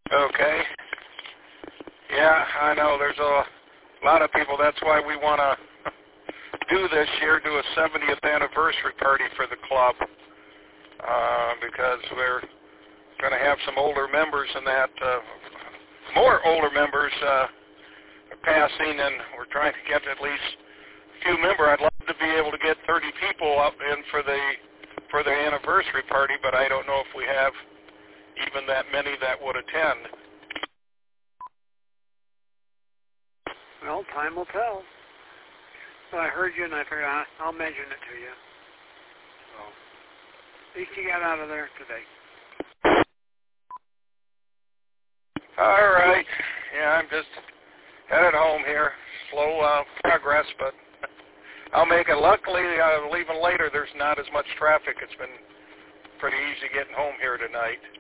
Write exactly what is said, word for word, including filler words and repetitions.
Okay. Yeah, I know. There's a lot of people. That's why we want to do this year, do a seventieth anniversary party for the club, uh, because we're going to have some older members and that, uh, more older members uh, passing, and we're trying to get at least a few members. I'd love to be able to get thirty people up in for the for the anniversary party, but I don't know if we have even that many that would attend. Well, time will tell. Well, I heard you, and I figured I- I'll mention it to you. So, at least you got out of there today. All right. Yeah, I'm just headed home here. Slow uh, progress, but I'll make it. Luckily, uh, leaving later, there's not as much traffic. It's been pretty easy getting home here tonight.